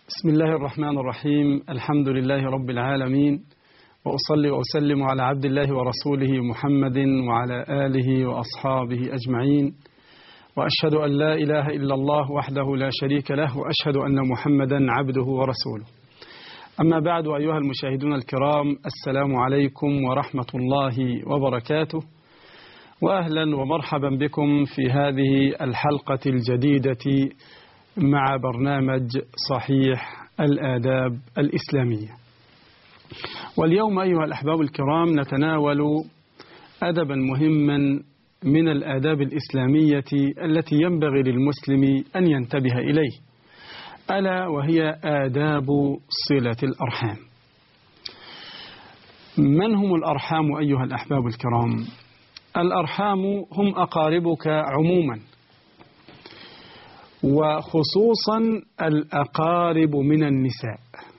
بسم الله الرحمن الرحيم. الحمد لله رب العالمين، وأصلي وأسلم على عبد الله ورسوله محمد وعلى آله وأصحابه أجمعين، وأشهد أن لا إله إلا الله وحده لا شريك له، وأشهد أن محمدا عبده ورسوله. أما بعد، أيها المشاهدون الكرام، السلام عليكم ورحمة الله وبركاته، وأهلا ومرحبا بكم في هذه الحلقة الجديدة مع برنامج صحيح الآداب الإسلامية. واليوم أيها الأحباب الكرام نتناول أدبا مهما من الآداب الإسلامية التي ينبغي للمسلم أن ينتبه إليه، ألا وهي آداب صلة الأرحام. من هم الأرحام أيها الأحباب الكرام؟ الأرحام هم أقاربك عموما، وخصوصا الأقارب من النساء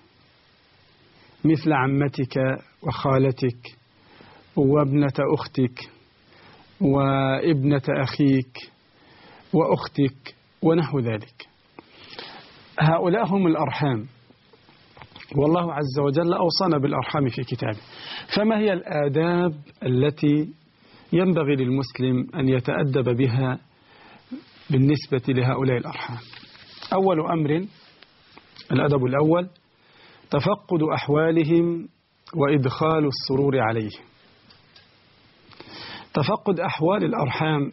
مثل عمتك وخالتك وابنة أختك وابنة أخيك وأختك ونحو ذلك. هؤلاء هم الأرحام، والله عز وجل أوصانا بالأرحام في كتابه. فما هي الآداب التي ينبغي للمسلم أن يتأدب بها بالنسبة لهؤلاء الأرحام؟ أول أمر، الأدب الأول، تفقد أحوالهم وإدخال السرور عليهم. تفقد أحوال الأرحام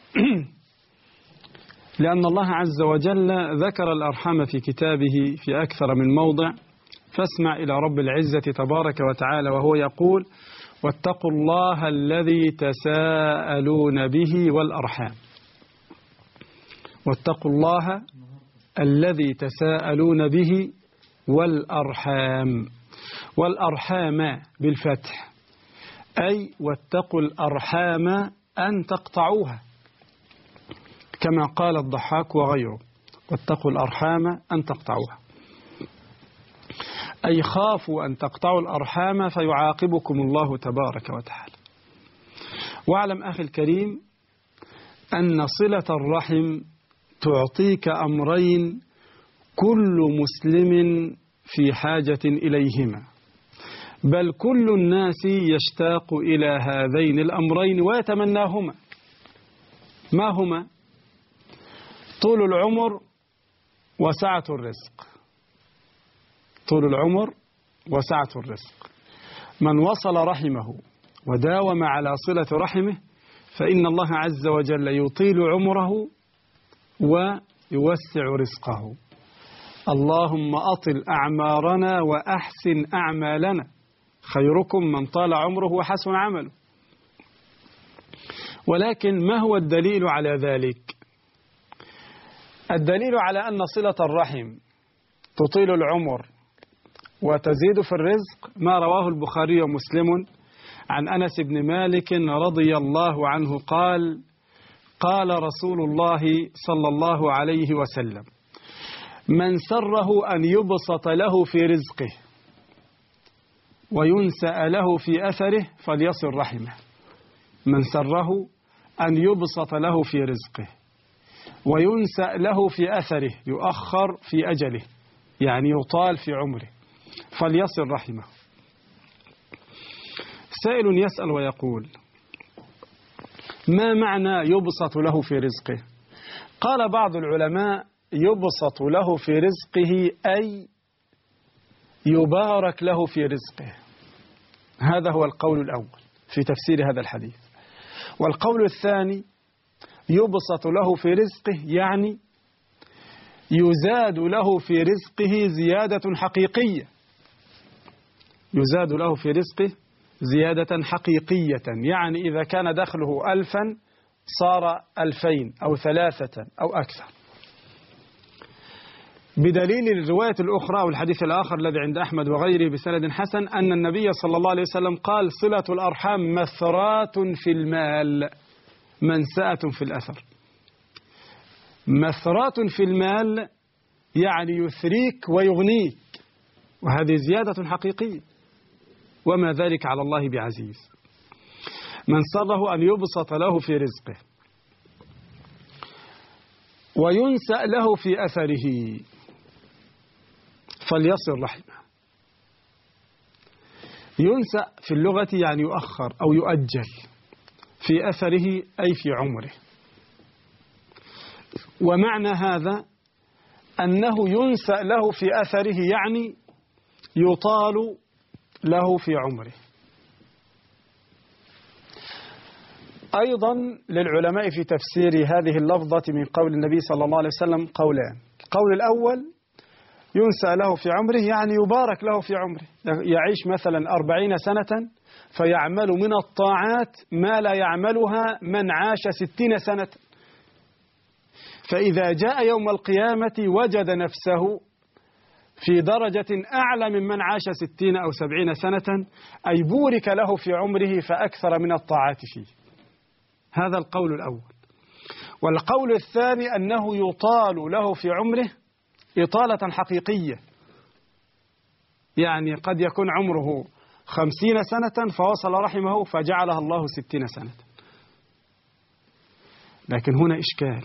لأن الله عز وجل ذكر الأرحام في كتابه في أكثر من موضع، فاسمع إلى رب العزة تبارك وتعالى وهو يقول: واتقوا الله الذي تساءلون به والأرحام. واتقوا الله الذي تساءلون به والأرحام، والأرحام بالفتح، أي واتقوا الأرحام أن تقطعوها، كما قال الضحاك وغيره: واتقوا الأرحام أن تقطعوها، أي خافوا أن تقطعوا الأرحام فيعاقبكم الله تبارك وتعالى. واعلم أخي الكريم أن صلة الرحم تعطيك أمرين كل مسلم في حاجة إليهما، بل كل الناس يشتاق إلى هذين الأمرين ويتمناهما. ما هما؟ طول العمر وسعة الرزق. طول العمر وسعة الرزق. من وصل رحمه وداوم على صلة رحمه فإن الله عز وجل يطيل عمره ويوسع رزقه. اللهم أطل أعمارنا وأحسن أعمالنا، خيركم من طال عمره وحسن عمله. ولكن ما هو الدليل على ذلك؟ الدليل على أن صلة الرحم تطيل العمر وتزيد في الرزق ما رواه البخاري ومسلم عن أنس بن مالك رضي الله عنه قال: قال رسول الله صلى الله عليه وسلم: من سره أن يبسط له في رزقه وينسأ له في أثره فليصل رحمه. من سره أن يبسط له في رزقه وينسأ له في أثره، يؤخر في أجله، يعني يطال في عمره، فليصل رحمه. سائل يسأل ويقول: ما معنى يبسط له في رزقه؟ قال بعض العلماء: يبسط له في رزقه أي يبارك له في رزقه. هذا هو القول الأول في تفسير هذا الحديث. والقول الثاني: يبسط له في رزقه يعني يزاد له في رزقه زيادة حقيقية. يزاد له في رزقه زيادة حقيقية، يعني إذا كان دخله 1000 صار 2000 أو 3 أو أكثر. بدليل الرواية الأخرى أو الحديث الآخر الذي عند أحمد وغيره بسند حسن أن النبي صلى الله عليه وسلم قال: صلة الأرحام مثرات في المال منسأة في الأثر. مثرات في المال يعني يثريك ويغنيك، وهذه زيادة حقيقية، وما ذلك على الله بعزيز. من سره أن يبسط له في رزقه وينسأ له في أثره. فليصل رحمه. ينسأ في اللغة يعني يؤخر أو يؤجل في أثره أي في عمره. ومعنى هذا أنه ينسأ له في أثره يعني يطال له في عمره. أيضا للعلماء في تفسير هذه اللفظة من قول النبي صلى الله عليه وسلم قولان. القول الأول ينسأ له في عمره يعني يبارك له في عمره، يعيش مثلا 40 سنة فيعمل من الطاعات ما لا يعملها من عاش 60 سنة، فإذا جاء يوم القيامة وجد نفسه في درجة أعلى ممن عاش 60 أو 70 سنة، أي بورك له في عمره فأكثر من الطاعات فيه. هذا القول الأول. والقول الثاني أنه يطال له في عمره إطالة حقيقية، يعني قد يكون عمره 50 سنة فوصل رحمه فجعلها الله 60 سنة. لكن هنا إشكال،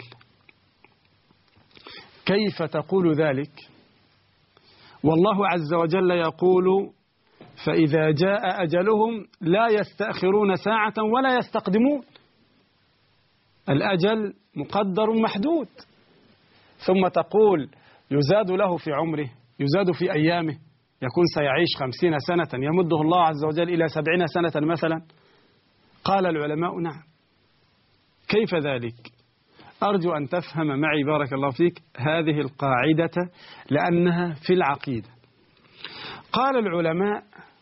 كيف تقول ذلك والله عز وجل يقول فإذا جاء أجلهم لا يستأخرون ساعة ولا يستقدمون؟ الأجل مقدر محدود، ثم تقول يزاد له في عمره، يزاد في أيامه، يكون سيعيش 50 سنة يمده الله عز وجل إلى 70 سنة مثلا. قال العلماء نعم. كيف ذلك؟ أرجو أن تفهم معي بارك الله فيك هذه القاعدة لأنها في العقيدة. قال العلماء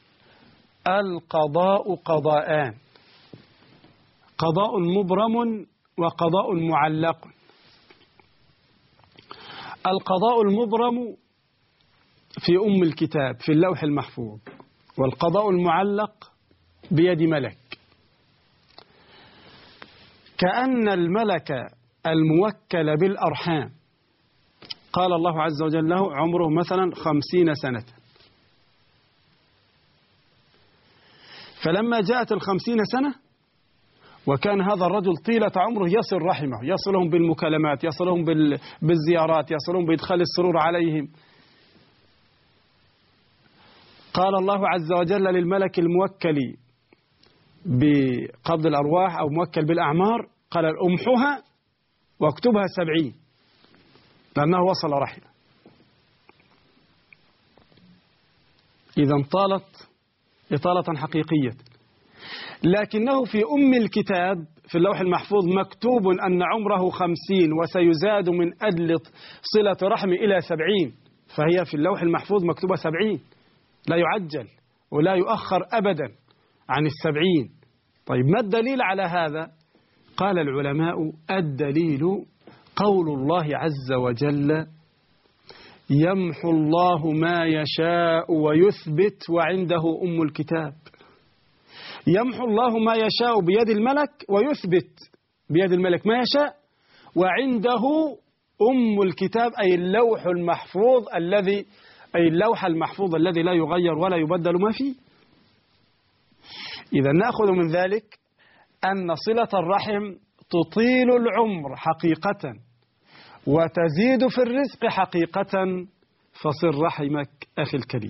القضاء قضاءان، قضاء مبرم وقضاء معلق. القضاء المبرم في أم الكتاب في اللوح المحفوظ، والقضاء المعلق بيد ملك، كأن الملك الموكل بالأرحام قال الله عز وجل له عمره مثلا 50 سنة، فلما جاءت 50 سنة وكان هذا الرجل طيلة عمره يصل رحمه، يصلهم بالمكالمات، يصلهم بالزيارات، يصلهم بإدخال السرور عليهم، قال الله عز وجل للملك الموكل بقبض الأرواح أو موكل بالأعمار قال أمحها واكتبها 70 لأنه وصل رحمه. إذا طالت إطالة حقيقية، لكنه في أم الكتاب في اللوح المحفوظ مكتوب أن عمره 50 وسيزاد من أجل صلة رحمه إلى 70، فهي في اللوح المحفوظ مكتوبة 70، لا يعجل ولا يؤخر أبدا عن 70. طيب ما الدليل على هذا؟ قال العلماء الدليل قول الله عز وجل يمحو الله ما يشاء ويثبت وعنده أم الكتاب. يمحو الله ما يشاء بيد الملك ويثبت بيد الملك ما يشاء، وعنده أم الكتاب أي اللوح المحفوظ أي اللوح المحفوظ الذي لا يغير ولا يبدل ما فيه. إذا نأخذ من ذلك أن صلة الرحم تطيل العمر حقيقة وتزيد في الرزق حقيقة، فصل رحمك أخي الكريم.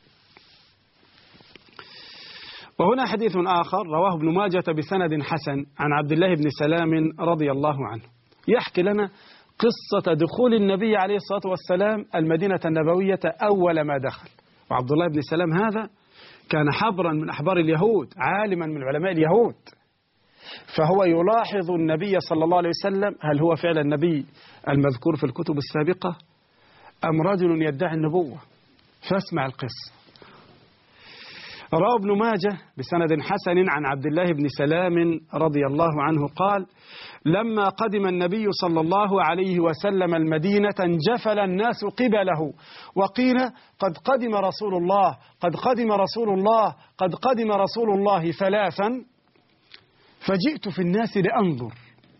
وهنا حديث آخر رواه ابن ماجة بسند حسن عن عبد الله بن سلام رضي الله عنه، يحكي لنا قصة دخول النبي عليه الصلاة والسلام المدينة النبوية أول ما دخل. وعبد الله بن سلام هذا كان حبرا من أحبار اليهود، عالما من علماء اليهود، فهو يلاحظ النبي صلى الله عليه وسلم هل هو فعلا النبي المذكور في الكتب السابقة أم رجل يدعي النبوة. فاسمع القصة. روى ابن ماجه بسند حسن عن عبد الله بن سلام رضي الله عنه قال لما قدم النبي صلى الله عليه وسلم المدينة انجفل الناس قبله وقيل قد قدم رسول الله، قد قدم رسول الله، قد قدم رسول الله ثلاثا، فجئت في الناس لأنظر،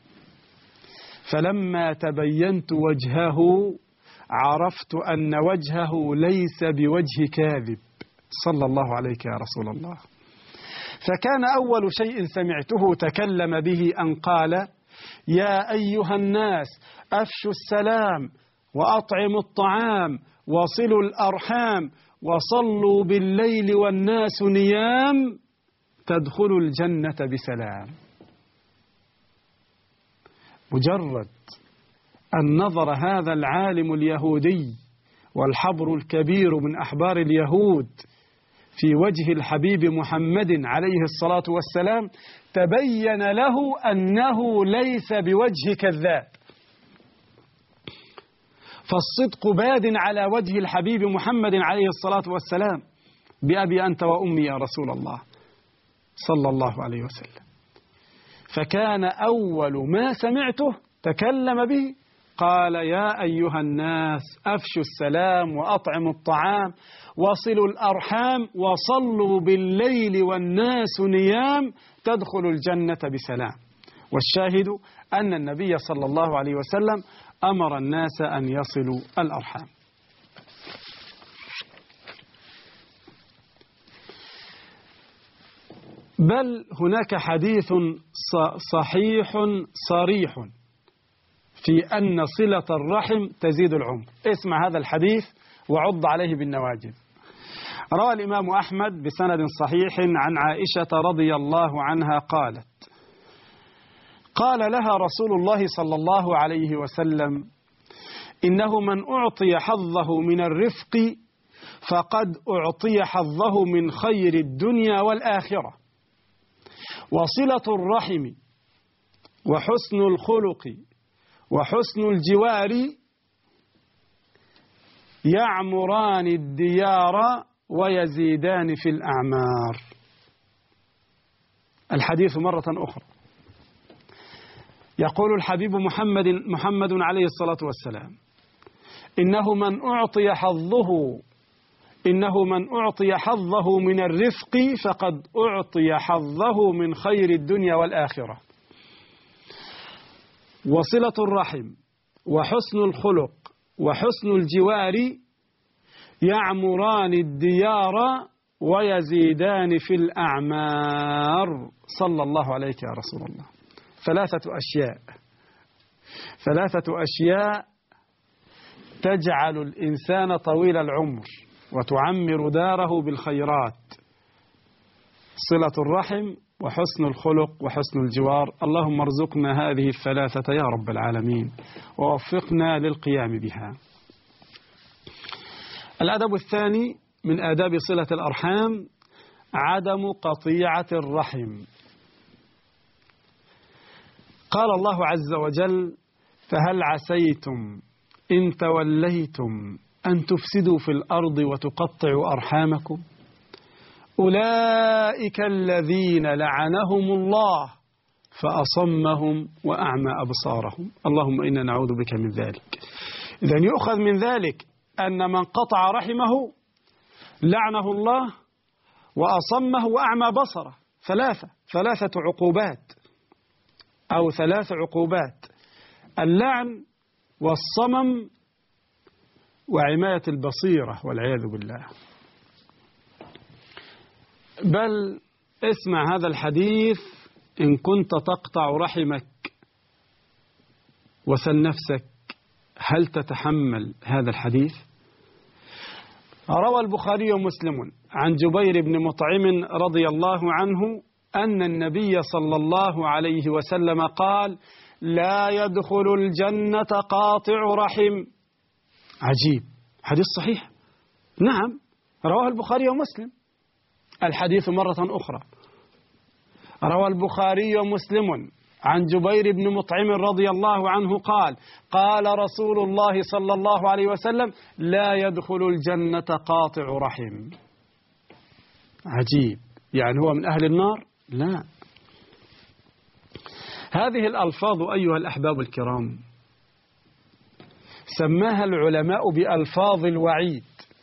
فلما تبينت وجهه عرفت أن وجهه ليس بوجه كاذب صلى الله عليك يا رسول الله. فكان أول شيء سمعته تكلم به أن قال يا أيها الناس أفشوا السلام وأطعموا الطعام وصلوا الأرحام وصلوا بالليل والناس نيام تدخلوا الجنة بسلام. مجرد أن نظر هذا العالم اليهودي والحبر الكبير من أحبار اليهود في وجه الحبيب محمد عليه الصلاة والسلام تبين له أنه ليس بوجه كذاب، فالصدق باد على وجه الحبيب محمد عليه الصلاة والسلام. بأبي أنت وأمي يا رسول الله صلى الله عليه وسلم. فكان أول ما سمعته تكلم به، قال يا أيها الناس أفشوا السلام وأطعموا الطعام وصلوا الأرحام وصلوا بالليل والناس نيام تدخلوا الجنة بسلام. والشاهد أن النبي صلى الله عليه وسلم أمر الناس أن يصلوا الأرحام. بل هناك حديث صحيح صريح في أن صلة الرحم تزيد العمر. اسمع هذا الحديث وعض عليه بالنواجذ. روى الإمام أحمد بسند صحيح عن عائشة رضي الله عنها قالت: قال لها رسول الله صلى الله عليه وسلم: إنه من أعطي حظه من الرفق فقد أعطي حظه من خير الدنيا والآخرة، وصلة الرحم وحسن الخلق وحسن الجوار يعمران الديار ويزيدان في الأعمار. الحديث مرة أخرى يقول الحبيب محمد عليه الصلاة والسلام: إنه من أعطي حظه من الرفق فقد أعطي حظه من خير الدنيا والآخرة، وصلة الرحم وحسن الخلق وحسن الجوار يعمران الديار ويزيدان في الأعمار. صلى الله عليك يا رسول الله. ثلاثة أشياء تجعل الإنسان طويل العمر وتعمر داره بالخيرات: صلة الرحم وحسن الخلق وحسن الجوار. اللهم ارزقنا هذه الثلاثة يا رب العالمين ووفقنا للقيام بها. الأدب الثاني من آداب صلة الأرحام عدم قطيعة الرحم. قال الله عز وجل: فهل عسيتم إن توليتم أن تفسدوا في الأرض وتقطعوا أرحامكم أولئك الذين لعنهم الله فأصمهم وأعمى أبصارهم. اللهم إنا نعوذ بك من ذلك. إذن يؤخذ من ذلك أن من قطع رحمه لعنه الله وأصمه وأعمى بصره. ثلاث عقوبات: اللعن والصمم وعماية البصيرة والعياذ بالله. بل اسمع هذا الحديث: إن كنت تقطع رحمك وسل نفسك هل تتحمل هذا الحديث؟ روى البخاري ومسلم عن جبير بن مطعم رضي الله عنه أن النبي صلى الله عليه وسلم قال: لا يدخل الجنة قاطع رحم. عجيب، حديث صحيح. نعم، رواه البخاري ومسلم. الحديث مرة أخرى روى البخاري ومسلم عن جبير بن مطعم رضي الله عنه قال: قال رسول الله صلى الله عليه وسلم: لا يدخل الجنة قاطع رحم. عجيب، يعني هو من أهل النار؟ لا. هذه الألفاظ أيها الأحباب الكرام سماها العلماء بألفاظ الوعيد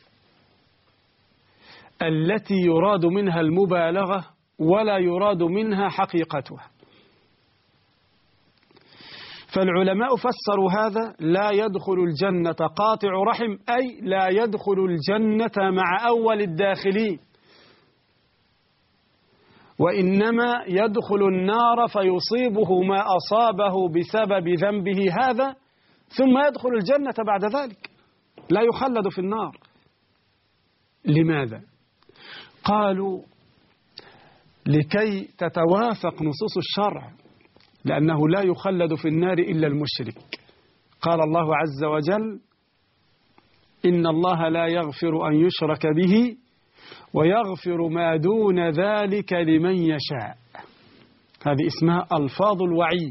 التي يراد منها المبالغة ولا يراد منها حقيقتها. فالعلماء فسروا هذا: لا يدخل الجنة قاطع رحم، أي لا يدخل الجنة مع أول الداخلين، وإنما يدخل النار فيصيبه ما أصابه بسبب ذنبه هذا ثم يدخل الجنة بعد ذلك، لا يخلد في النار. لماذا؟ قالوا لكي تتوافق نصوص الشرع، لأنه لا يخلد في النار إلا المشرك. قال الله عز وجل: إن الله لا يغفر أن يشرك به ويغفر ما دون ذلك لمن يشاء. هذه اسمها ألفاظ الوعيد.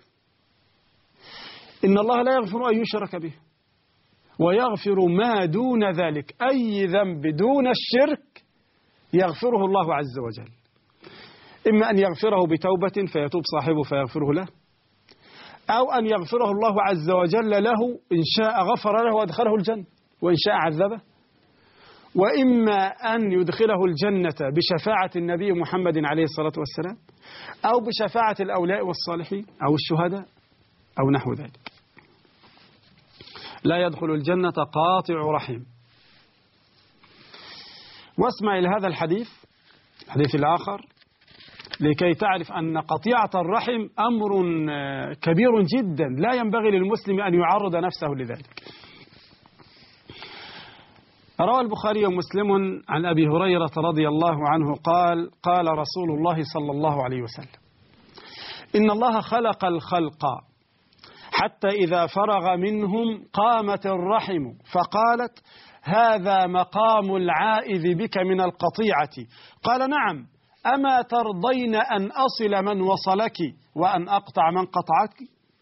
إن الله لا يغفر أن يشرك به ويغفر ما دون ذلك، أي ذنب دون الشرك يغفره الله عز وجل، إما أن يغفره بتوبة فيتوب صاحبه فيغفره له، أو أن يغفره الله عز وجل له، إن شاء غفر له وأدخله الجنة وإن شاء عذبه، وإما أن يدخله الجنة بشفاعة النبي محمد عليه الصلاة والسلام، أو بشفاعة الأولياء والصالحين أو الشهداء أو نحو ذلك. لا يدخل الجنة قاطع رحم. واسمع إلى هذا الحديث الآخر لكي تعرف أن قطيعة الرحم أمر كبير جدا، لا ينبغي للمسلم أن يعرض نفسه لذلك. روى البخاري ومسلم عن أبي هريرة رضي الله عنه قال: قال رسول الله صلى الله عليه وسلم: إن الله خلق الخلق حتى إذا فرغ منهم قامت الرحم فقالت: هذا مقام العائذ بك من القطيعة. قال: نعم، أما ترضين أن أصل من وصلك وأن أقطع من قطعك؟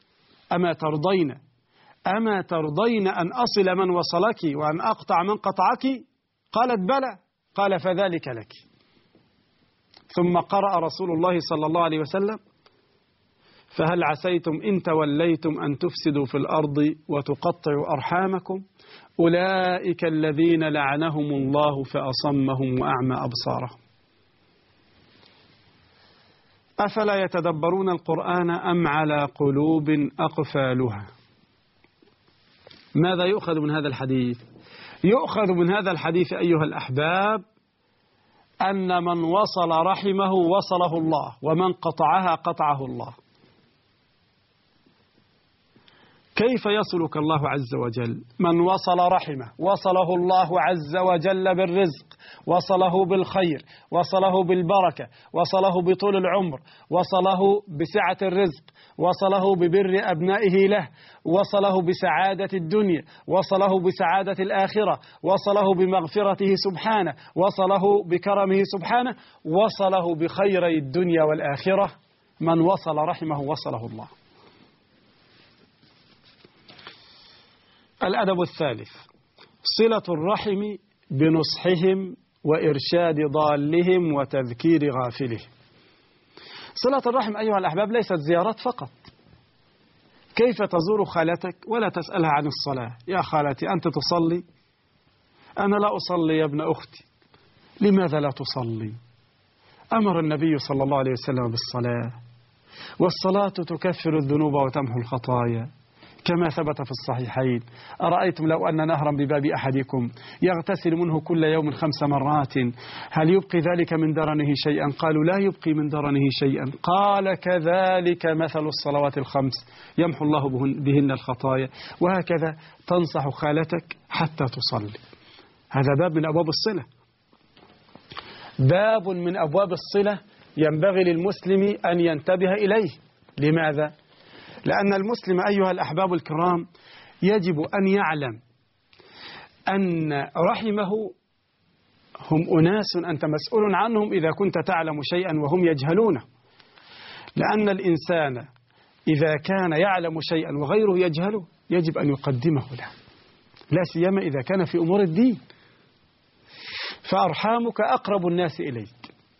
أما ترضين أن أصل من وصلك وأن أقطع من قطعك؟ قالت: بلى. قال: فذلك لك. ثم قرأ رسول الله صلى الله عليه وسلم: فهل عسيتم إن توليتم أن تفسدوا في الأرض وتقطعوا أرحامكم؟ أولئك الذين لعنهم الله فأصمهم وأعمى أبصارهم. أفلا يتدبرون القرآن أم على قلوب أقفالها؟ ماذا يؤخذ من هذا الحديث؟ يؤخذ من هذا الحديث أيها الأحباب أن من وصل رحمه وصله الله، ومن قطعها قطعه الله. كيف يصلك الله عز وجل؟ من وصل رحمه وصله الله عز وجل بالرزق، وصله بالخير، وصله بالبركة، وصله بطول العمر، وصله بسعة الرزق، وصله ببر أبنائه له، وصله بسعادة الدنيا، وصله بسعادة الآخرة، وصله بمغفرته سبحانه، وصله بكرمه سبحانه، وصله بخيري الدنيا والآخرة. من وصل رحمه وصله الله. الأدب الثالث: صلة الرحم بنصحهم وإرشاد ضالهم وتذكير غافلهم. صلة الرحم أيها الأحباب ليست زيارات فقط. كيف تزور خالتك ولا تسألها عن الصلاة؟ يا خالتي أنت تصلي؟ أنا لا أصلي يا ابن أختي. لماذا لا تصلي؟ أمر النبي صلى الله عليه وسلم بالصلاة، والصلاة تكفر الذنوب وتمحو الخطايا كما ثبت في الصحيحين: أرأيتم لو أن نهرا بباب أحدكم يغتسل منه كل يوم 5 مرات هل يبقي ذلك من درنه شيئا؟ قالوا: لا يبقي من درنه شيئا. قال: كذلك مثل الصلوات ال5 يمحو الله بهن الخطايا. وهكذا تنصح خالتك حتى تصلي. هذا باب من أبواب الصلة، باب من أبواب الصلة ينبغي للمسلم أن ينتبه إليه. لماذا؟ لأن المسلم أيها الأحباب الكرام يجب أن يعلم أن رحمه هم أناس أنت مسؤول عنهم إذا كنت تعلم شيئا وهم يجهلونه. لأن الإنسان إذا كان يعلم شيئا وغيره يجهله يجب أن يقدمه له، لا سيما إذا كان في أمور الدين. فأرحامك أقرب الناس إليك.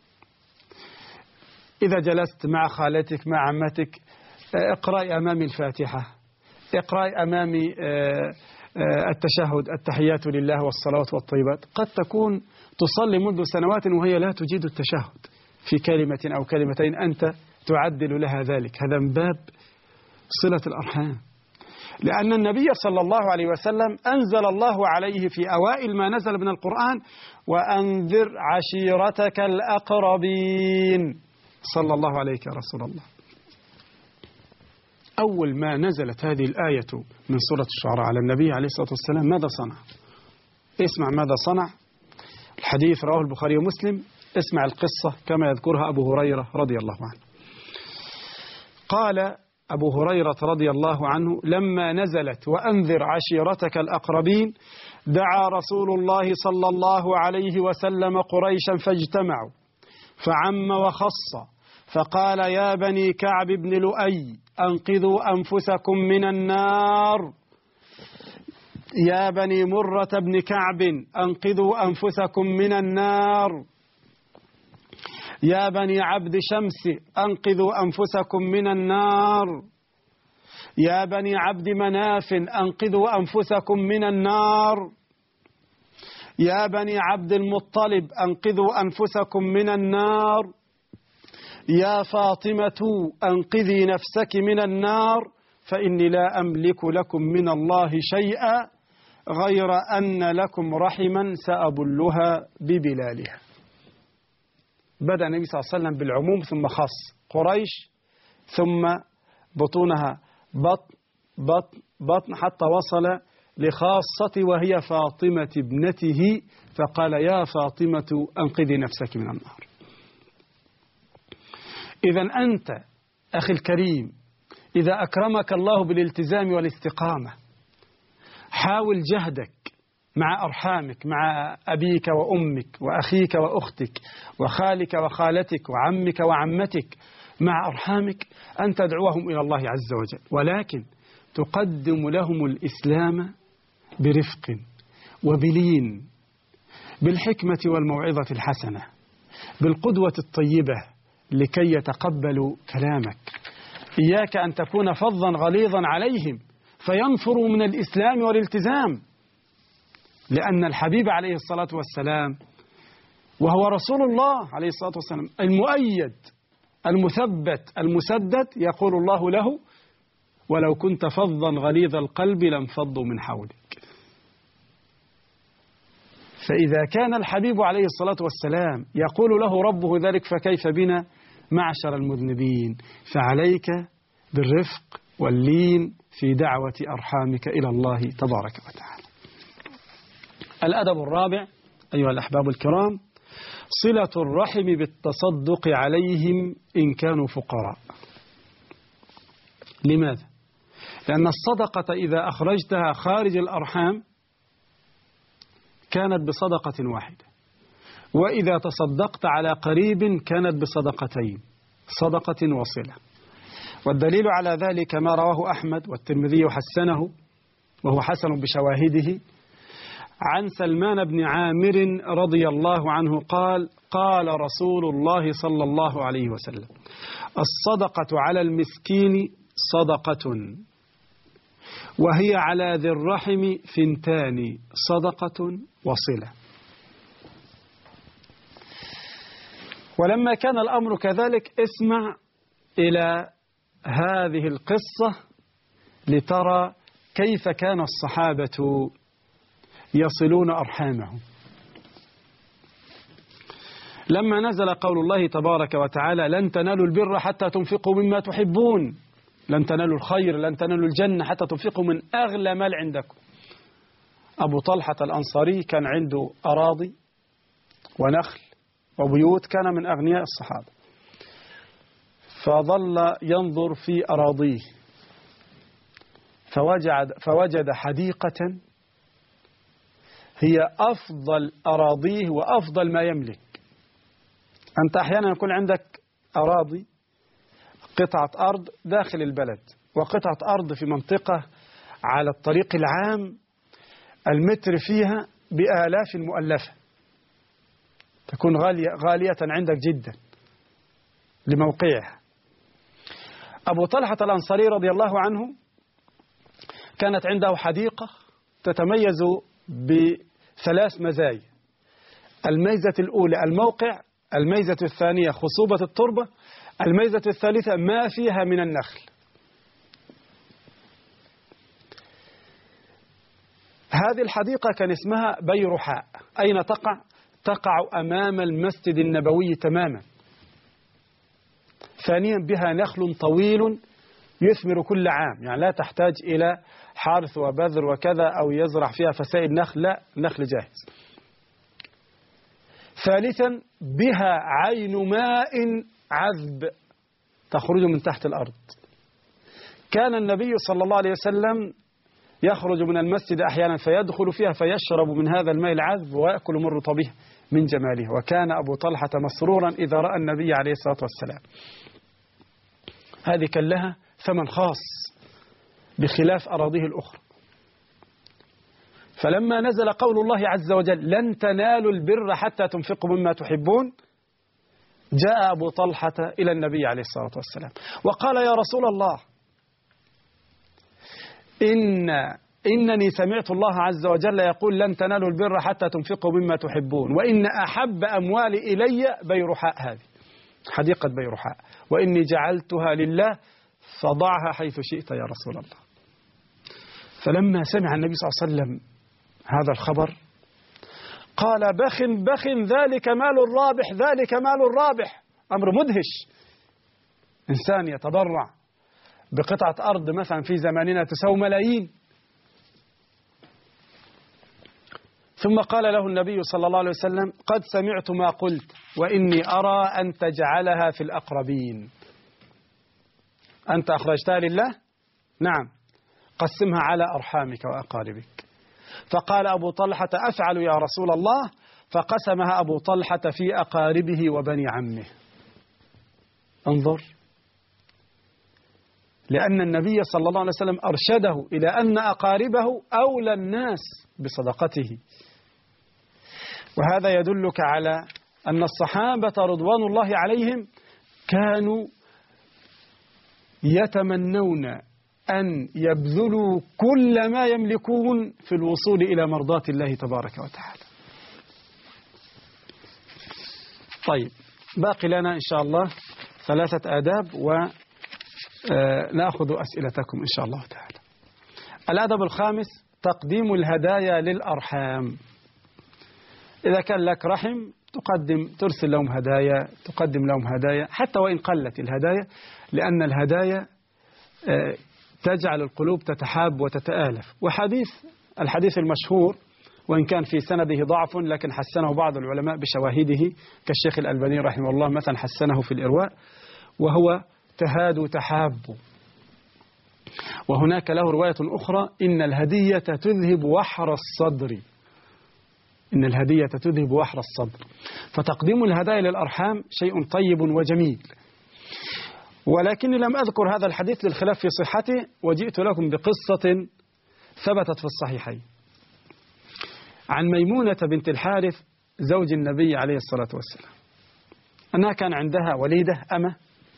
إذا جلست مع خالتك مع عمتك اقرأي أمامي الفاتحة، اقرأي أمامي التشهد، التحيات لله والصلوات والطيبات. قد تكون تصلي منذ سنوات وهي لا تجيد التشهد في كلمة أو كلمتين أنت تعدل لها ذلك. هذا من باب صلة الأرحام. لأن النبي صلى الله عليه وسلم أنزل الله عليه في أوائل ما نزل من القرآن: وأنذر عشيرتك الأقربين. صلى الله عليك يا رسول الله. أول ما نزلت هذه الآية من سورة الشعراء على النبي عليه الصلاة والسلام ماذا صنع؟ اسمع ماذا صنع. الحديث رواه البخاري ومسلم. اسمع القصة كما يذكرها أبو هريرة رضي الله عنه. قال أبو هريرة رضي الله عنه: لما نزلت وأنذر عشيرتك الأقربين دعا رسول الله صلى الله عليه وسلم قريشا فاجتمعوا فعم وخص فقال: يا بني كعب بن لؤي أنقذوا أنفسكم من النار، يا بني مرة بن كعب أنقذوا أنفسكم من النار، يا بني عبد شمس أنقذوا أنفسكم من النار، يا بني عبد مناف أنقذوا أنفسكم من النار، يا بني عبد المطلب أنقذوا أنفسكم من النار، يا فاطمة أنقذي نفسك من النار فإني لا أملك لكم من الله شيئا غير أن لكم رحما سأبلها ببلالها. بدأ النبي صلى الله عليه وسلم بالعموم ثم خص قريش ثم بطونها بطن حتى وصل لخاصة وهي فاطمة ابنته فقال: يا فاطمة أنقذي نفسك من النار. إذن أنت أخي الكريم إذا أكرمك الله بالالتزام والاستقامة حاول جهدك مع أرحامك، مع أبيك وأمك وأخيك وأختك وخالك وخالتك وعمك وعمتك، مع أرحامك أن تدعوهم إلى الله عز وجل، ولكن تقدم لهم الإسلام برفق وبلين، بالحكمة والموعظة الحسنة، بالقدوة الطيبة لكي يتقبلوا كلامك. إياك أن تكون فظا غليظا عليهم فينفروا من الإسلام والالتزام، لأن الحبيب عليه الصلاة والسلام وهو رسول الله عليه الصلاة والسلام المؤيد المثبت المسدد يقول الله له: ولو كنت فظا غليظ القلب لانفضوا من حولك. فإذا كان الحبيب عليه الصلاة والسلام يقول له ربه ذلك فكيف بنا معشر المذنبين؟ فعليك بالرفق واللين في دعوة أرحامك إلى الله تبارك وتعالى. الأدب الرابع أيها الأحباب الكرام: صلة الرحم بالتصدق عليهم إن كانوا فقراء. لماذا؟ لأن الصدقة إذا أخرجتها خارج الأرحام كانت بصدقة واحدة، وإذا تصدقت على قريب كانت بصدقتين، صدقة وصلة. والدليل على ذلك ما رواه أحمد والترمذي حسنه وهو حسن بشواهده عن سلمان بن عامر رضي الله عنه قال: قال رسول الله صلى الله عليه وسلم: الصدقة على المسكين صدقة، وهي على ذي الرحم ثنتان، صدقة وصلة. ولما كان الأمر كذلك اسمع إلى هذه القصة لترى كيف كان الصحابة يصلون أرحامهم. لما نزل قول الله تبارك وتعالى: لن تنالوا البر حتى تنفقوا مما تحبون، لن تنالوا الخير، لن تنالوا الجنة حتى تنفقوا من أغلى مال عندكم. أبو طلحة الأنصاري كان عنده أراضي ونخل وبيوت، كان من أغنياء الصحابة، فظل ينظر في أراضيه فوجد حديقة هي أفضل أراضيه وأفضل ما يملك. أنت أحيانا يكون عندك أراضي، قطعة أرض داخل البلد وقطعة أرض في منطقة على الطريق العام المتر فيها بآلاف مؤلفة، تكون غالية عندك جدا لموقعها. أبو طلحة الأنصاري رضي الله عنه كانت عنده حديقة تتميز بثلاث مزايا: الميزة الأولى الموقع، الميزة الثانية خصوبة التربة، الميزة الثالثة ما فيها من النخل. هذه الحديقة كان اسمها بيرحاء. أين تقع؟ تقع أمام المسجد النبوي تماما. ثانيا بها نخل طويل يثمر كل عام، يعني لا تحتاج إلى حارث وبذر وكذا أو يزرع فيها فسائل نخل، لا، نخل جاهز. ثالثا بها عين ماء عذب تخرج من تحت الأرض. كان النبي صلى الله عليه وسلم يخرج من المسجد أحيانا فيدخل فيها فيشرب من هذا الماء العذب ويأكل من رطبه من جماله. وكان أبو طلحة مسرورا إذا رأى النبي عليه الصلاة والسلام. هذه كان لها ثمن خاص بخلاف أراضيه الأخرى. فلما نزل قول الله عز وجل لن تنالوا البر حتى تنفقوا مما تحبون، جاء أبو طلحة إلى النبي عليه الصلاة والسلام وقال يا رسول الله إنني سمعت الله عز وجل يقول لن تنالوا البر حتى تنفقوا مما تحبون، وإن أحب أموالي إلي بيرحاء، هذه حديقة بيرحاء، وإني جعلتها لله فضعها حيث شئت يا رسول الله. فلما سمع النبي صلى الله عليه وسلم هذا الخبر قال بخ بخ ذلك مال الرابح، ذلك مال الرابح. أمر مدهش، إنسان يتضرع بقطعة أرض مثلا في زماننا تساوي ملايين. ثم قال له النبي صلى الله عليه وسلم قد سمعت ما قلت وإني أرى أن تجعلها في الأقربين. أنت أخرجتها لله؟ نعم، قسمها على أرحامك وأقاربك. فقال أبو طلحة أفعل يا رسول الله، فقسمها أبو طلحة في أقاربه وبني عمه. انظر، لأن النبي صلى الله عليه وسلم أرشده إلى أن أقاربه أولى الناس بصدقته. وهذا يدلك على أن الصحابة رضوان الله عليهم كانوا يتمنون أن يبذلوا كل ما يملكون في الوصول إلى مرضاة الله تبارك وتعالى. طيب، باقي لنا إن شاء الله 3 آداب ونأخذ أسئلتكم إن شاء الله تعالى. الأدب الخامس تقديم الهدايا للأرحام. إذا كان لك رحم ترسل لهم هدايا، تقدم لهم هدايا حتى وإن قلت الهدايا، لأن الهدايا تجعل القلوب تتحاب وتتآلف. الحديث المشهور وإن كان في سنده ضعف لكن حسنه بعض العلماء بشواهده كالشيخ الألباني رحمه الله مثلا حسنه في الإرواء، وهو تهادوا تحابوا. وهناك له رواية أخرى إن الهدية تذهب وحر الصدر، إن الهدية تذهب وحر الصدر. فتقديم الهدايا للأرحام شيء طيب وجميل. ولكني لم أذكر هذا الحديث للخلاف في صحته، وجئت لكم بقصة ثبتت في الصحيحين عن ميمونة بنت الحارث زوج النبي عليه الصلاة والسلام، أنها كان عندها وليدة أمة.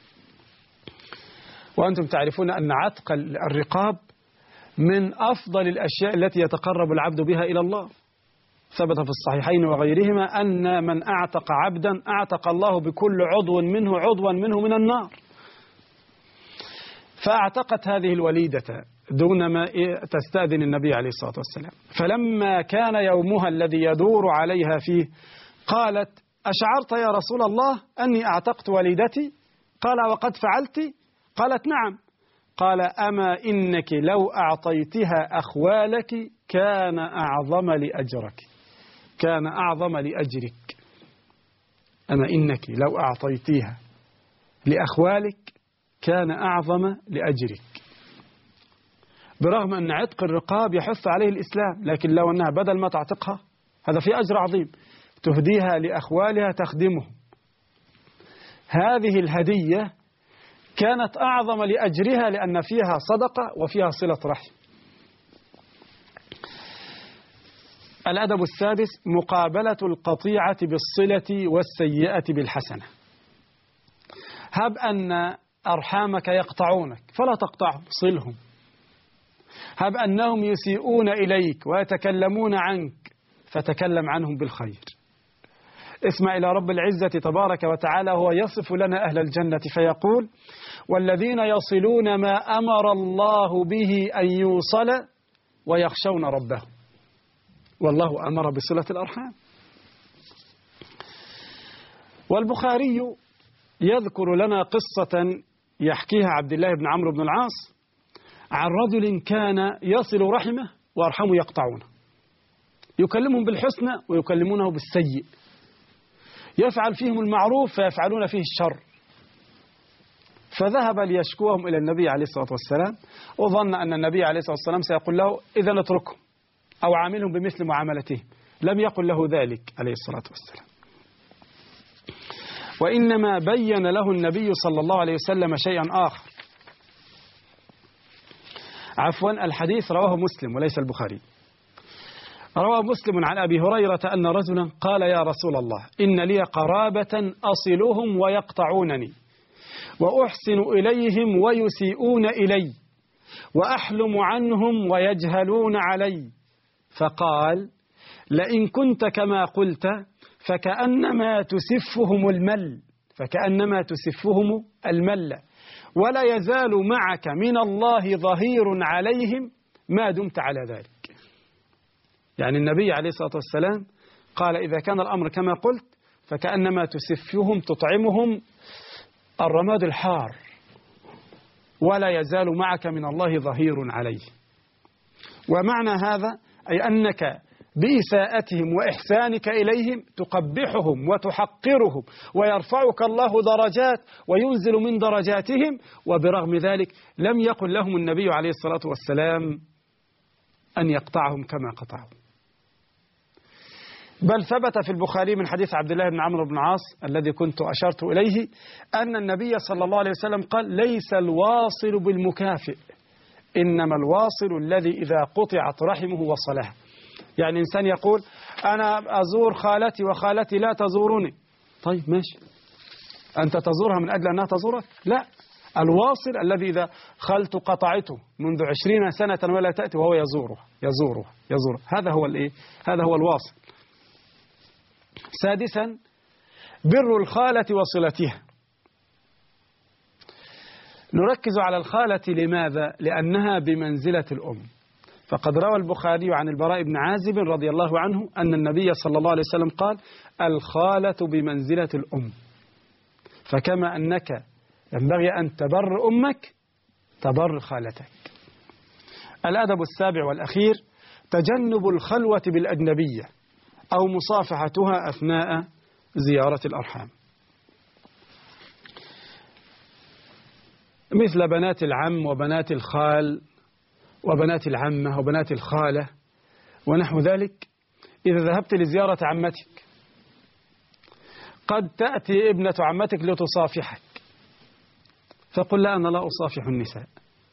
وأنتم تعرفون أن عتق الرقاب من أفضل الأشياء التي يتقرب العبد بها إلى الله. ثبت في الصحيحين وغيرهما أن من أعتق عبدا أعتق الله بكل عضو منه من النار. فأعتقت هذه الوليدة دون ما تستأذن النبي عليه الصلاة والسلام. فلما كان يومها الذي يدور عليها فيه قالت أشعرت يا رسول الله أني أعتقت وليدتي؟ قال وقد فعلت؟ قالت نعم. قال أما إنك لو أعطيتها أخوالك كان أعظم لأجرك، كان أعظم لأجرك. أما إنك لو أعطيتها لأخوالك كان أعظم لأجرك. برغم أن عتق الرقاب يحث عليه الإسلام، لكن لو أنها بدل ما تعتقها هذا في أجر عظيم، تهديها لأخوالها تخدمهم. هذه الهدية كانت أعظم لأجرها لأن فيها صدقة وفيها صلة رحم. الأدب السادس مقابلة القطيعة بالصلة والسيئة بالحسنة. هب أن أرحامك يقطعونك فلا تقطعهم، صلهم. هب أنهم يسيئون إليك ويتكلمون عنك فتكلم عنهم بالخير. اسمع إلى رب العزة تبارك وتعالى هو يصف لنا أهل الجنة فيقول والذين يصلون ما أمر الله به أن يوصل ويخشون ربهم. والله أمر بصلة الأرحام. والبخاري يذكر لنا قصة يحكيها عبد الله بن عمرو بن العاص عن رجل كان يصل رحمه وأرحمه يقطعونه، يكلمهم بالحسنى ويكلمونه بالسيء، يفعل فيهم المعروف فيفعلون فيه الشر. فذهب ليشكوهم إلى النبي عليه الصلاة والسلام، وظن أن النبي عليه الصلاة والسلام سيقول له إذا اتركهم أو عاملهم بمثل معاملتهم. لم يقل له ذلك عليه الصلاة والسلام، وإنما بين له النبي صلى الله عليه وسلم شيئا آخر. عفوا، الحديث رواه مسلم وليس البخاري. روى مسلم عن أبي هريرة أن رجلا قال يا رسول الله إن لي قرابة أصلهم ويقطعونني، وأحسن إليهم ويسيئون إلي، وأحلم عنهم ويجهلون علي. فقال لئن كنت كما قلت فكأنما تسفهم المل، ولا يزال معك من الله ظهير عليهم ما دمت على ذلك. يعني النبي عليه الصلاة والسلام قال إذا كان الأمر كما قلت فكأنما تسفهم، تطعمهم الرماد الحار، ولا يزال معك من الله ظهير عليه. ومعنى هذا أي أنك بإساءتهم وإحسانك إليهم تقبحهم وتحقرهم، ويرفعك الله درجات وينزل من درجاتهم. وبرغم ذلك لم يقل لهم النبي عليه الصلاة والسلام أن يقطعهم كما قطعوا، بل ثبت في البخاري من حديث عبد الله بن عمرو بن العاص الذي كنت أشرت إليه أن النبي صلى الله عليه وسلم قال ليس الواصل بالمكافئ، إنما الواصل الذي إذا قطعت رحمه وصلها. يعني إنسان يقول أنا أزور خالتي وخالتي لا تزورني، طيب ماشي، أنت تزورها من أجل أنها تزورك؟ لا، الواصل الذي إذا خالته قطعته منذ 20 سنة ولا تأتي وهو يزورها. هذا هو الإيه؟ هذا هو الواصل. سادسا بر الخالة وصلتها. نركز على الخالة لماذا؟ لأنها بمنزلة الأم. فقد روى البخاري عن البراء بن عازب رضي الله عنه أن النبي صلى الله عليه وسلم قال الخالة بمنزلة الأم، فكما أنك ينبغي أن تبر أمك تبر خالتك. الأدب السابع والأخير تجنب الخلوة بالأجنبية أو مصافحتها أثناء زيارة الأرحام، مثل بنات العم وبنات الخال وبنات العمة وبنات الخالة ونحو ذلك. إذا ذهبت لزيارة عمتك قد تأتي ابنة عمتك لتصافحك، فقل لها أنا لا أصافح النساء،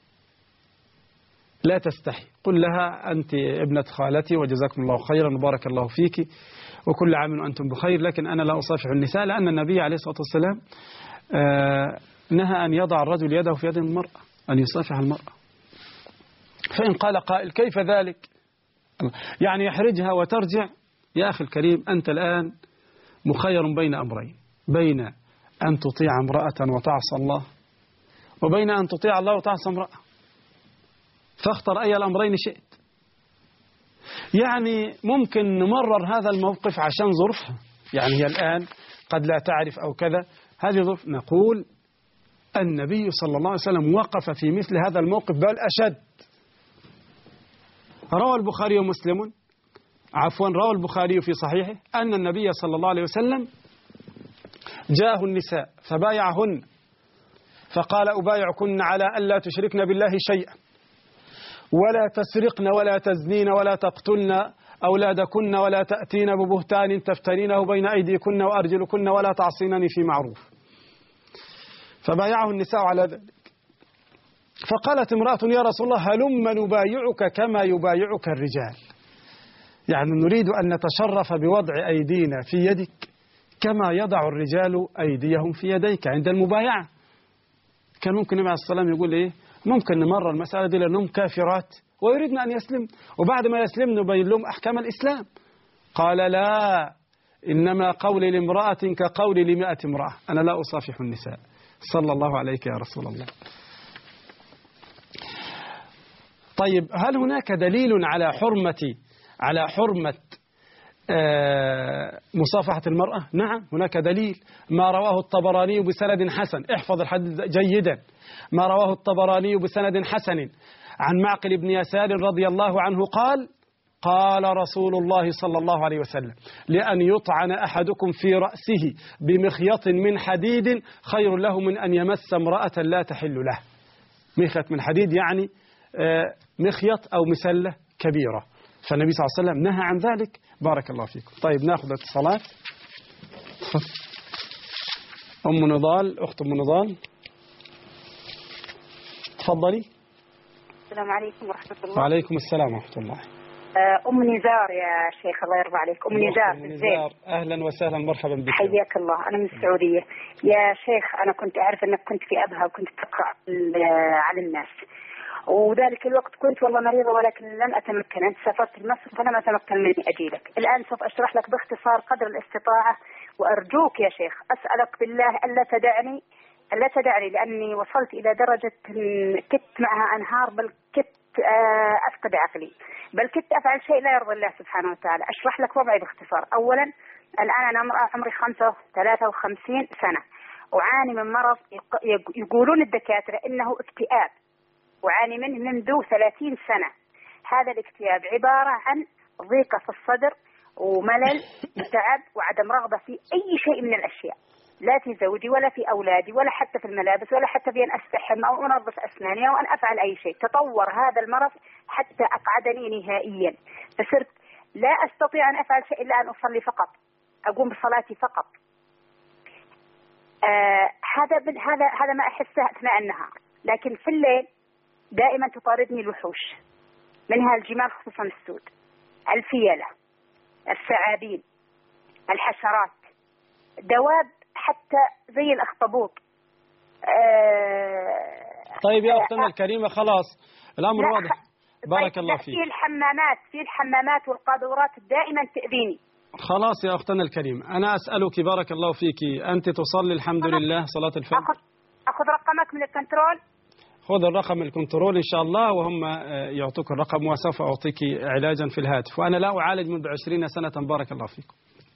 لا تستحي، قل لها أنت ابنة خالتي وجزاكم الله خيرا وبارك الله فيك وكل عام وأنتم بخير، لكن أنا لا أصافح النساء، لأن النبي عليه الصلاة والسلام نهى أن يضع الرجل يده في يد المرأة، أن يصافح المرأة. فإن قال قائل كيف ذلك؟ يعني يحرجها وترجع. يا أخي الكريم، أنت الآن مخير بين أمرين، بين أن تطيع امرأة وتعصى الله، وبين أن تطيع الله وتعصى امرأة، فاختر أي الأمرين شئت. يعني ممكن نمرر هذا الموقف عشان ظروفها، يعني هي الآن قد لا تعرف أو كذا، هذه ظروف. نقول النبي صلى الله عليه وسلم وقف في مثل هذا الموقف بل أشد. روى البخاري في صحيحه أن النبي صلى الله عليه وسلم جاءه النساء فبايعهن، فقال أبايعكن على ألا تشركن بالله شيئا، ولا تسرقن ولا تزنين ولا تقتلن أولادكن، ولا تأتين ببهتان تفترينه بين أيديكن وأرجلكن، ولا تعصينني في معروف. فبايعه النساء على ذلك. فقالت امرأة يا رسول الله هلم نبايعك كما يبايعك الرجال، يعني نريد أن نتشرف بوضع أيدينا في يدك كما يضع الرجال أيديهم في يديك عند المبايعة. كان ممكن النبي عليه الصلاة والسلام يقول إيه؟ ممكن نمرر المسألة دي لأنهم كافرات ويريدنا أن يسلم، وبعد ما يسلم نبين لهم أحكام الإسلام. قال لا، إنما قولي لامرأة كقولي ل100 امرأة، أنا لا أصافح النساء. صلى الله عليك يا رسول الله. طيب، هل هناك دليل على حرمة مصافحة المرأة؟ نعم هناك دليل، ما رواه الطبراني بسند حسن، احفظ الحديث جيدا، ما رواه الطبراني بسند حسن عن معقل بن يسار رضي الله عنه قال: قال رسول الله صلى الله عليه وسلم: لأن يطعن أحدكم في رأسه بمخيط من حديد خير له من أن يمس امرأة لا تحل له. مخيط من حديد يعني مخيط أو مسلة كبيرة، فالنبي صلى الله عليه وسلم نهى عن ذلك. بارك الله فيكم. طيب ناخذ اتصالات. أم نضال، أخت أم نضال، تفضلي. السلام عليكم ورحمة الله. وعليكم السلام ورحمة الله. أم نزار يا شيخ، الله يرضى عليك. أم نزار، أهلا وسهلا، مرحبا بك. حياك الله. أنا من السعودية يا شيخ. أنا كنت أعرف أنك كنت في أبها وكنت تقرأ على الناس، وذلك الوقت كنت والله مريضة ولكن لم أتمكن. أنت سافرت لمصر فلم أتمكن مني أجيلك. الآن سوف أشرح لك باختصار قدر الاستطاعة، وأرجوك يا شيخ أسألك بالله ألا تدعني لأني وصلت إلى درجة كدت معها أنهار، بل كدت أفقد عقلي، بل كدت أفعل شيء لا يرضي الله سبحانه وتعالى. أشرح لك وضعي باختصار. أولا الآن أنا امرأة عمري 53 سنة، أعاني من مرض يقولون الدكاترة إنه اكتئاب، أعاني منه منذ 30 سنة. هذا الاكتئاب عبارة عن ضيقة في الصدر وملل وتعب وعدم رغبة في أي شيء من الأشياء، لا في زوجي ولا في أولادي ولا حتى في الملابس ولا حتى في أن أستحم أو أنظف أسناني أو أن أفعل أي شيء. تطور هذا المرض حتى أقعدني نهائيا، فصرت لا أستطيع أن أفعل شيء إلا أن أصلي فقط، أقوم بصلاتي فقط. هذا ما أحسه أثناء النهار، لكن في الليل دائما تطاردني الوحوش، منها الجمال خصوصا السود، الفيلة، الثعابين، الحشرات، دواب حتى زي الأخطبوط. طيب يا أختنا الكريمة خلاص الأمر واضح. بارك طيب الله فيك. في الحمامات والقاذورات دائما تأذيني. خلاص يا أختنا الكريمة، أنا أسألك بارك الله فيك، أنت تصلي الحمد لله صلاة الفجر؟ أخذ رقمك من الكنترول. خذ الرقم الكنترول إن شاء الله، وهم يعطوك الرقم وسوف أعطيك علاجا في الهاتف، وأنا لا أعالج منذ 20 سنة. بارك الله فيكم.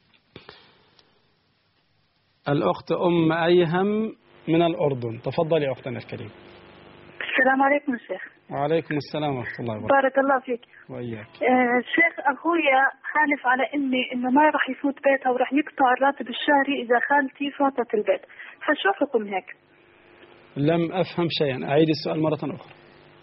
الأخت أم أيهم من الأردن، تفضلي أختنا الكريمة. السلام عليكم شيخ. وعليكم السلام ورحمة الله وبركاته. بارك الله فيك. وإياك. شيخ أخويا حالف على إنه ما راح يفوت بيتها وراح يقطع الراتب الشهري إذا خالتي فاتت البيت، فشو حكم هيك؟ لم أفهم شيئا، أعيد السؤال مرة أخرى.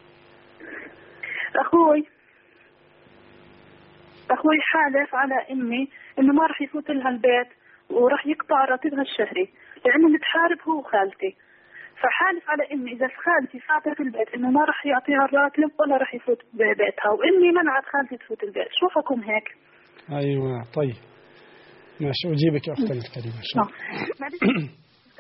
أخوي حالف على إنه ما راح يفوت لها البيت وراح يقطع راتبها الشهري لأنه متحارب هو وخالتي، فحالف على إني إذا خالتي فاتت البيت إنه ما راح يعطيها الراتب ولا راح يفوت ببيتها، وإني منعت خالتي تفوت البيت. شو حكم هيك؟ أيوة طيب ماشي، أجيبك يا أختنا الكريمة إن شاء الله.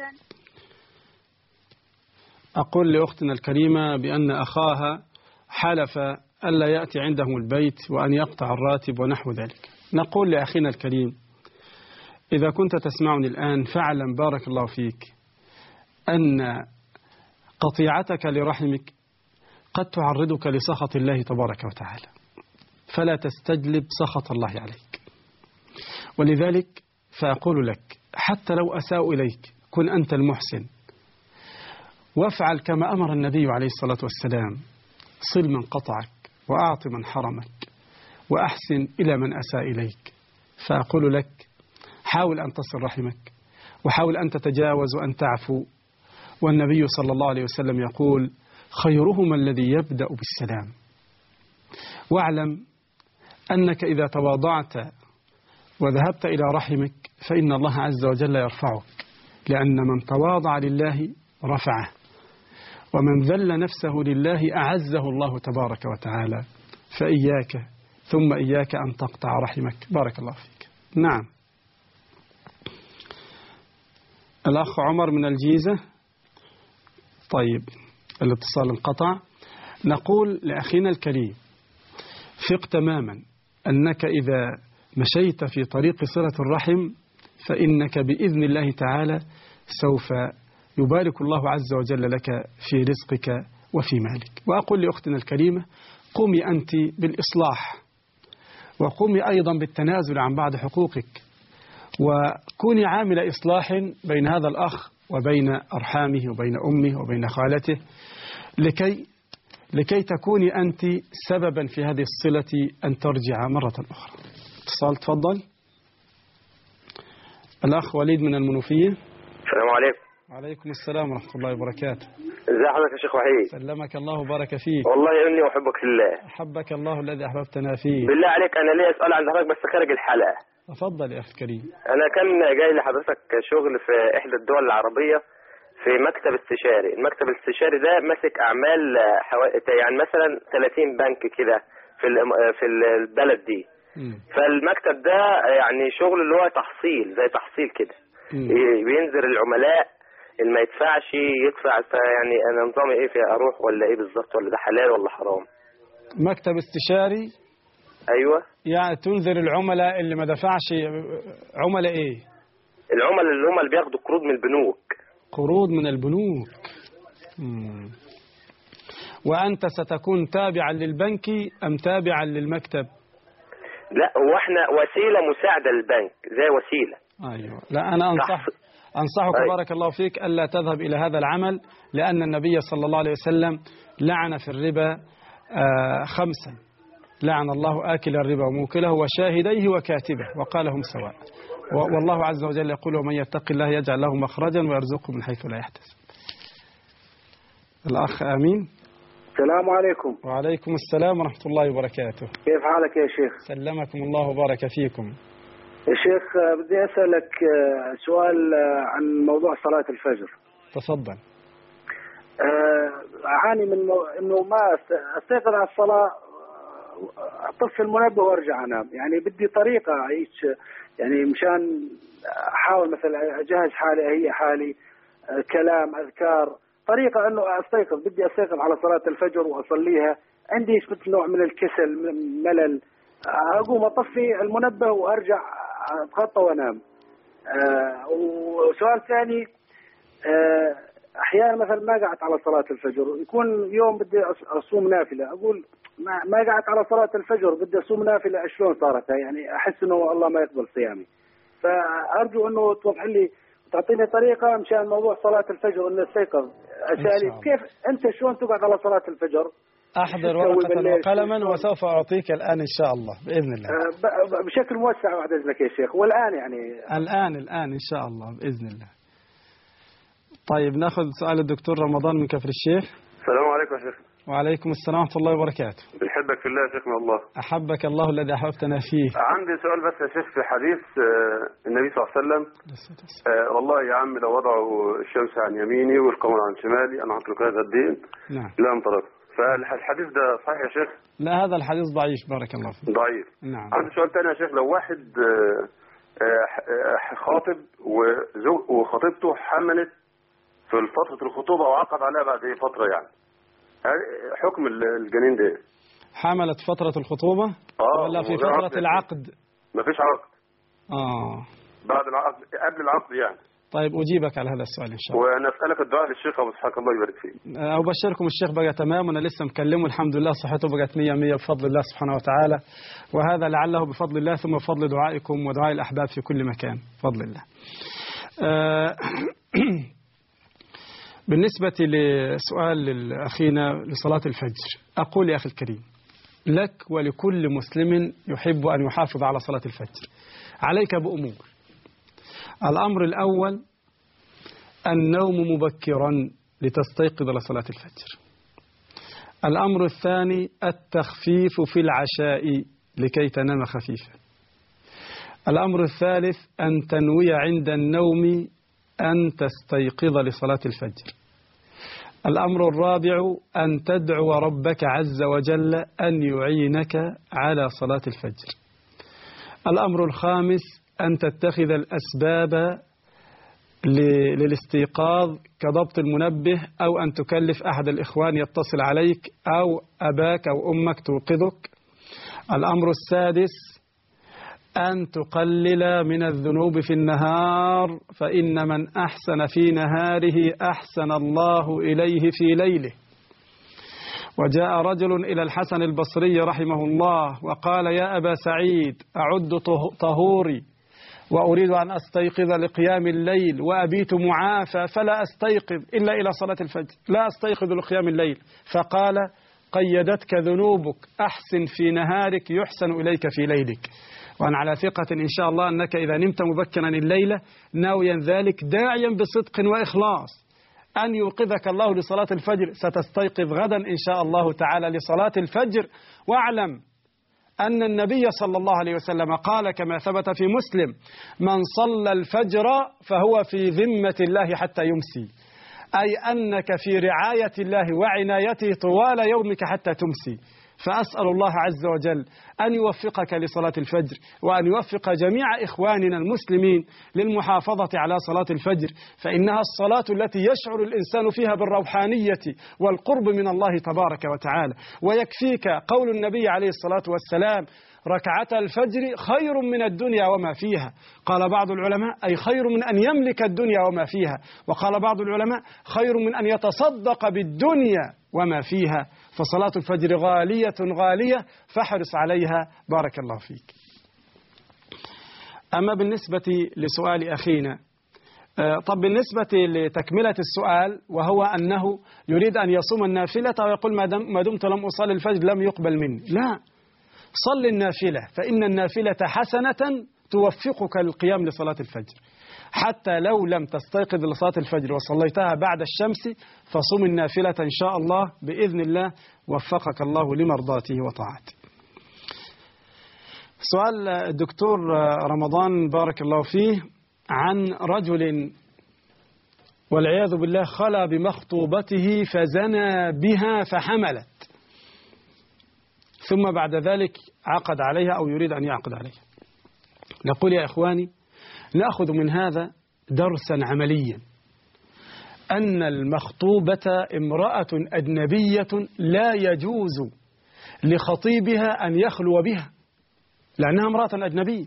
أقول لأختنا الكريمة بأن أخاها حلف ألا يأتي عندهم البيت وأن يقطع الراتب ونحو ذلك. نقول لأخينا الكريم إذا كنت تسمعني الآن فاعلم بارك الله فيك أن قطيعتك لرحمك قد تعرضك لسخط الله تبارك وتعالى، فلا تستجلب سخط الله عليك. ولذلك فأقول لك حتى لو أساء إليك كن أنت المحسن، وافعل كما أمر النبي عليه الصلاة والسلام، صل من قطعك وأعط من حرمك وأحسن إلى من أساء إليك. فأقول لك حاول أن تصل رحمك، وحاول أن تتجاوز وأن تعفو. والنبي صلى الله عليه وسلم يقول خيرهما الذي يبدأ بالسلام. واعلم أنك إذا تواضعت وذهبت إلى رحمك فإن الله عز وجل يرفعك، لأن من تواضع لله رفعه، ومن ذل نفسه لله أعزه الله تبارك وتعالى. فإياك ثم إياك أن تقطع رحمك. بارك الله فيك. نعم الأخ عمر من الجيزة. طيب الاتصال انقطع. نقول لأخينا الكريم ثق تماما أنك إذا مشيت في طريق صلة الرحم فإنك بإذن الله تعالى سوف يبارك الله عز وجل لك في رزقك وفي مالك. وأقول لأختنا الكريمة قومي أنت بالإصلاح وقومي أيضا بالتنازل عن بعض حقوقك، وكوني عامل إصلاح بين هذا الأخ وبين أرحامه وبين أمه وبين خالته، لكي تكوني أنت سببا في هذه الصلة أن ترجع مرة أخرى. اتصال، تفضل. الأخ وليد من المنوفية. السلام عليكم. وعليكم السلام ورحمة الله وبركاته. ازي حضرتك يا شيخ وحيد؟ سلمك الله وبارك فيك. والله اني احبك في الله. احبك الله الذي احببتنا فيه. بالله عليك انا ليا سؤال عند حضرتك بس خارج الحلقه. تفضل يا اخي الكريم. انا كان جاي لحضرتك شغل في احدى الدول العربيه في مكتب استشاري. المكتب الاستشاري ده ماسك اعمال يعني مثلا 30 بنك كده في البلد دي. فالمكتب ده يعني شغل اللي هو تحصيل، زي تحصيل كده. بينزل العملاء اللي ما يدفعش يدفع. يعني انا نظامي ايه فيها؟ اروح ولا ايه بالظبط؟ ولا ده حلال ولا حرام؟ مكتب استشاري. ايوه. يعني تنذر العملاء اللي ما دفعش. عملاء ايه؟ العملاء اللي بياخدوا قروض من البنوك. قروض من البنوك. وانت ستكون تابعا للبنك ام تابعا للمكتب؟ لا، هو احنا وسيله مساعده للبنك، زي وسيله. ايوه. لا، انا أنصحك بارك الله فيك ألا تذهب إلى هذا العمل، لأن النبي صلى الله عليه وسلم لعن في الربا 5. لعن الله آكل الربا وموكله وشاهديه وكاتبه وقالهم سواء. والله عز وجل يقول: ومن يتق الله يجعل له مخرجا ويرزقه من حيث لا يحتسب. الأخ أمين. السلام عليكم. وعليكم السلام ورحمة الله وبركاته. كيف حالك يا شيخ؟ سلمكم الله وبارك فيكم. يا شيخ بدي أسألك سؤال عن موضوع صلاة الفجر. تفضل. أعاني من إنه ما أستيقظ على الصلاة، أطفي المنبه وأرجع أنام. يعني بدي طريقة أعيش، يعني مشان أحاول مثلا أجهز حالي، أهيئ حالي، كلام، أذكار، طريقة إنه بدي أستيقظ على صلاة الفجر وأصليها. عندي مثل نوع من الكسل، ملل. أقوم أطفي المنبه وأرجع أتغطى وأنام. وسؤال ثاني، أحيانا مثلا ما قعدت على صلاة الفجر، يكون يوم بدي أصوم نافلة، أقول ما قعدت على صلاة الفجر بدي أصوم نافلة، شلون صارت؟ يعني أحس إنه الله ما يقبل صيامي. فأرجو إنه توضح لي وتعطيني طريقة مشان موضوع صلاة الفجر إنه استيقظ. أسألي كيف أنت شلون تقعد على صلاة الفجر؟ أحضر ورقة وقلما وسوف أعطيك الآن إن شاء الله بإذن الله. بشكل موسع بعد إذنك يا شيخ. والآن يعني الآن إن شاء الله بإذن الله. طيب ناخذ سؤال الدكتور رمضان من كفر الشيخ. السلام عليكم يا شيخ. وعليكم السلام ورحمة الله وبركاته. بنحبك في الله يا شيخنا والله. أحبك الله الذي أحببتنا فيه. عندي سؤال بس يا شيخ في حديث النبي صلى الله عليه وسلم. والله يا عم لو وضعوا الشمس عن يميني والقمر عن شمالي أنا هترك هذا الدين. نعم. لا انطلق. فالحديث ده صحيح يا شيخ؟ لا، هذا الحديث ضعيف بارك الله فيك. ضعيف. نعم. عندي سؤال ثاني يا شيخ. لو واحد خاطب وخطيبته حملت في فترة الخطوبة وعقد عليها بعد فترة، يعني حكم الجنين ده؟ حملت فترة الخطوبة ولا في فترة العقد؟ مفيش عقد. بعد العقد، قبل العقد يعني. طيب أجيبك على هذا السؤال إن شاء الله. وأنا أسألك الدعاء للشيخ أبو إسحاق الله يبارك فيه. أبشركم الشيخ بقى تمام، وأنا لسه مكلمه الحمد لله صحته بقت 100 بفضل الله سبحانه وتعالى، وهذا لعله بفضل الله ثم بفضل دعائكم ودعاء الأحباب في كل مكان بفضل الله. بالنسبة لسؤال أخينا لصلاة الفجر، أقول يا أخي الكريم لك ولكل مسلم يحب أن يحافظ على صلاة الفجر عليك بأمور. الأمر الأول النوم مبكرا لتستيقظ لصلاة الفجر. الأمر الثاني التخفيف في العشاء لكي تنام خفيفا. الأمر الثالث أن تنوي عند النوم أن تستيقظ لصلاة الفجر. الأمر الرابع أن تدعو ربك عز وجل أن يعينك على صلاة الفجر. الأمر الخامس أن تتخذ الأسباب للاستيقاظ كضبط المنبه أو أن تكلف أحد الإخوان يتصل عليك أو أباك أو أمك توقظك. الأمر السادس أن تقلل من الذنوب في النهار، فإن من أحسن في نهاره أحسن الله إليه في ليله. وجاء رجل إلى الحسن البصري رحمه الله وقال: يا أبا سعيد، أعد طهوري وأريد أن أستيقظ لقيام الليل وأبيت معافى فلا أستيقظ إلا إلى صلاة الفجر، لا أستيقظ لقيام الليل. فقال: قيدتك ذنوبك، أحسن في نهارك يحسن إليك في ليلك. وأنا على ثقة إن شاء الله أنك إذا نمت مبكرا الليلة ناويا ذلك داعيا بصدق وإخلاص أن يوقظك الله لصلاة الفجر، ستستيقظ غدا إن شاء الله تعالى لصلاة الفجر. واعلم أن النبي صلى الله عليه وسلم قال كما ثبت في مسلم: من صلى الفجر فهو في ذمة الله حتى يمسي، أي أنك في رعاية الله وعنايته طوال يومك حتى تمسي. فأسأل الله عز وجل أن يوفقك لصلاة الفجر، وأن يوفق جميع إخواننا المسلمين للمحافظة على صلاة الفجر، فإنها الصلاة التي يشعر الإنسان فيها بالروحانية والقرب من الله تبارك وتعالى. ويكفيك قول النبي عليه الصلاة والسلام: ركعة الفجر خير من الدنيا وما فيها. قال بعض العلماء: أي خير من أن يملك الدنيا وما فيها. وقال بعض العلماء: خير من أن يتصدق بالدنيا وما فيها. فصلاة الفجر غالية غالية، فاحرص عليها بارك الله فيك. أما بالنسبة لسؤال أخينا، طب بالنسبة لتكملة السؤال، وهو أنه يريد أن يصوم النافلة ويقول ما دمت لم أصلي الفجر لم يقبل مني. لا، صل النافلة، فإن النافلة حسنة توفقك للقيام لصلاة الفجر. حتى لو لم تستيقظ لصلاة الفجر وصليتها بعد الشمس، فصم النافلة إن شاء الله بإذن الله، وفقك الله لمرضاته وطاعته. سؤال الدكتور رمضان بارك الله فيه عن رجل والعياذ بالله خلى بمخطوبته فزنى بها فحملت، ثم بعد ذلك عقد عليها أو يريد أن يعقد عليها. نقول يا إخواني، نأخذ من هذا درسا عمليا، أن المخطوبة امرأة أجنبية لا يجوز لخطيبها أن يخلو بها، لأنها امرأة أجنبية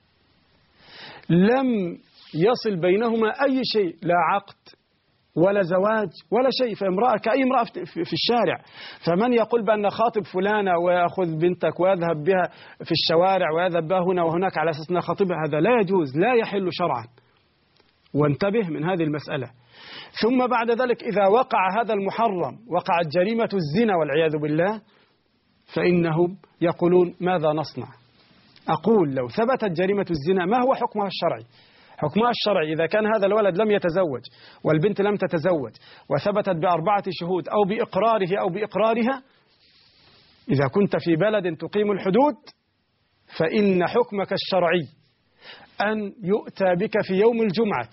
لم يصل بينهما أي شيء، لا عقد ولا زواج ولا شيء، فامرأة كأي امرأة في الشارع. فمن يقول بأن خاطب فلانة ويأخذ بنتك ويذهب بها في الشوارع ويذهب بها هنا وهناك على أساس أنها خطيبها، هذا لا يجوز، لا يحل شرعا. وانتبه من هذه المسألة. ثم بعد ذلك إذا وقع هذا المحرم، وقعت جريمة الزنا والعياذ بالله، فإنهم يقولون ماذا نصنع؟ أقول لو ثبتت جريمة الزنا ما هو حكمها الشرعي؟ حكمها الشرعي إذا كان هذا الولد لم يتزوج والبنت لم تتزوج وثبتت ب4 شهود أو بإقراره أو بإقرارها، إذا كنت في بلد تقيم الحدود فإن حكمك الشرعي أن يؤتى بك في يوم الجمعة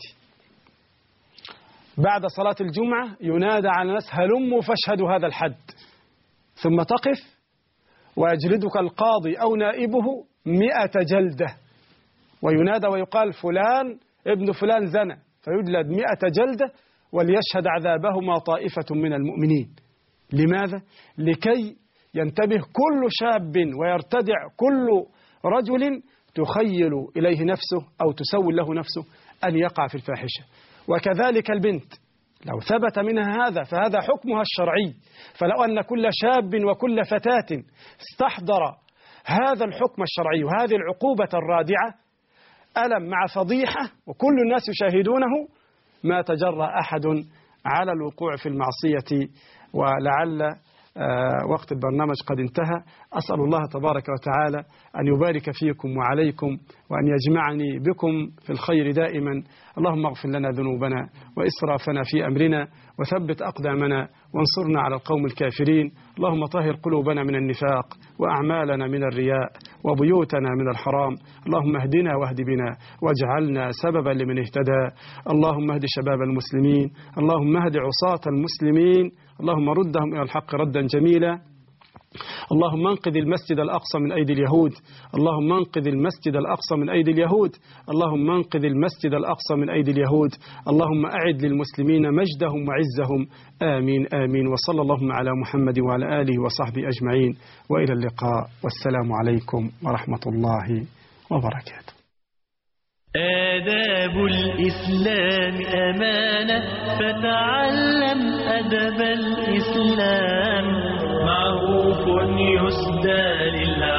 بعد صلاة الجمعة، ينادى على الناس: هلموا فاشهدوا هذا الحد، ثم تقف ويجلدك القاضي أو نائبه 100 جلدة، وينادى ويقال: فلان ابن فلان زنى، فيجلد 100 جلدة، وليشهد عذابهما طائفة من المؤمنين. لماذا؟ لكي ينتبه كل شاب ويرتدع كل رجل تخيل إليه نفسه أو تسول له نفسه أن يقع في الفاحشة. وكذلك البنت لو ثبت منها هذا فهذا حكمها الشرعي. فلو أن كل شاب وكل فتاة استحضر هذا الحكم الشرعي وهذه العقوبة الرادعة ألم مع فضيحة وكل الناس يشاهدونه، ما تجرأ أحد على الوقوع في المعصية. ولعل وقت البرنامج قد انتهى. أسأل الله تبارك وتعالى أن يبارك فيكم وعليكم، وأن يجمعني بكم في الخير دائما. اللهم اغفر لنا ذنوبنا وإسرافنا في أمرنا، وثبت أقدامنا، وانصرنا على القوم الكافرين. اللهم طهر قلوبنا من النفاق، وأعمالنا من الرياء، وبيوتنا من الحرام. اللهم اهدنا واهد بنا، واجعلنا سببا لمن اهتدى. اللهم اهد شباب المسلمين، اللهم اهد عصاة المسلمين، اللهم ردهم إلى الحق ردا جميلا. اللهم انقذ المسجد الأقصى من أيدي اليهود، اللهم انقذ المسجد الأقصى من أيدي اليهود، اللهم انقذ المسجد الأقصى من أيدي اليهود. اللهم أعد للمسلمين مجدهم وعزهم. آمين آمين. وصلى اللهم على محمد وعلى آله وصحبه أجمعين، وإلى اللقاء، والسلام عليكم ورحمة الله وبركاته. آداب الإسلام أمانة، فتعلم أدب الإسلام. يسدى للعالم